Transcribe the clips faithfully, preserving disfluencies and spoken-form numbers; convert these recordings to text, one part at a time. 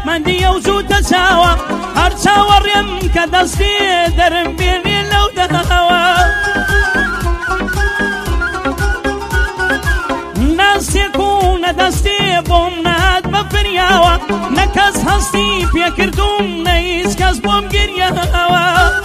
مندیە و زووتە چاوە هەر چاوەڕێم کە دەستی دەرم بێنێ لەو دەهەوە ناستێک و نەدەستێ بۆم نات بە فریاوە نەکەس هەستی پێکردوم نەهیچ کەس بۆم گریاوە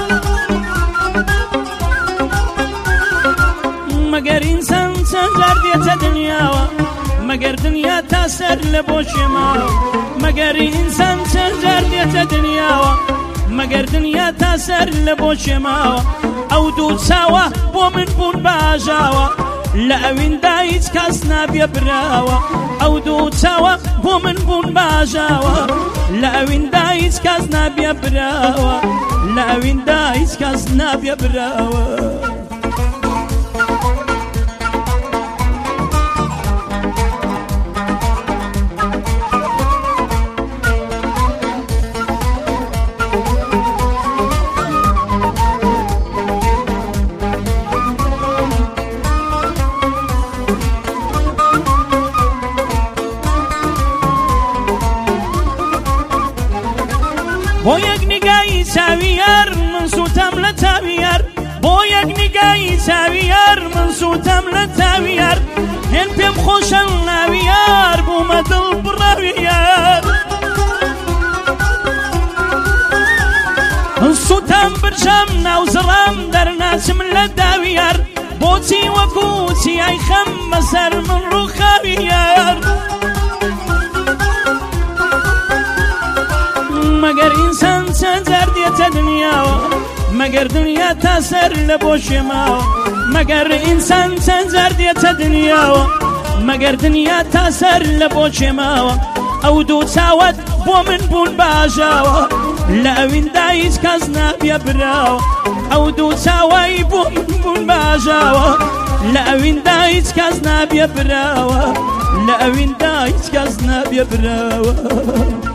مەگەر ئینسان چەند جار دێتە دنیاوە مەگەر دنیا تا سەر لە بۆ شێماوە مەگەر ئینسان چەند جار دێتە دنیاوە مەگەر دنیا تا سەر لە بۆ شێماوە ئەو دوو چاوە بۆ من بوون باژاوە لە ئەویندا هیچ کەس نابێ براوە ئەو دوو چاوە بۆ من بوون باژاوە لە ئەویندا هیچ کەس نابێ براوە لە ئەویندا هیچ کەس نابێ براوە بۆ یەک نیگای چاویار من سوتەم لە چاویار بۆ یەک نیگای چاویار من سوتەم لە چاویار هێن پێم خۆشە ناویار بوومە دڵ بڕاویار سوتەم برژەم ناوزڕام دەرناچم لە داویار بۆچی وەکو چیای خەم بەسەر من ڕووخاویار مەگەر ئینسان چەند جار دێتە دنیاوە مەگەر دنیا تا سەر لە بۆ شێماوە مەگەر ئینسان چەند جار دێتە دنیاوە مەگەر دنیا تا سەر لە بۆ شێماوە ئەو دوو چاوەت بۆ من بوون باژاوە لە ئەویندا هیچ کەس نابێ براوە ئەو دوو چاوای بۆ من بوون باژاوە لە ئەویندا هیچ کەس نابێ براوە لە ئەویندا هیچ کەس نابێ براوە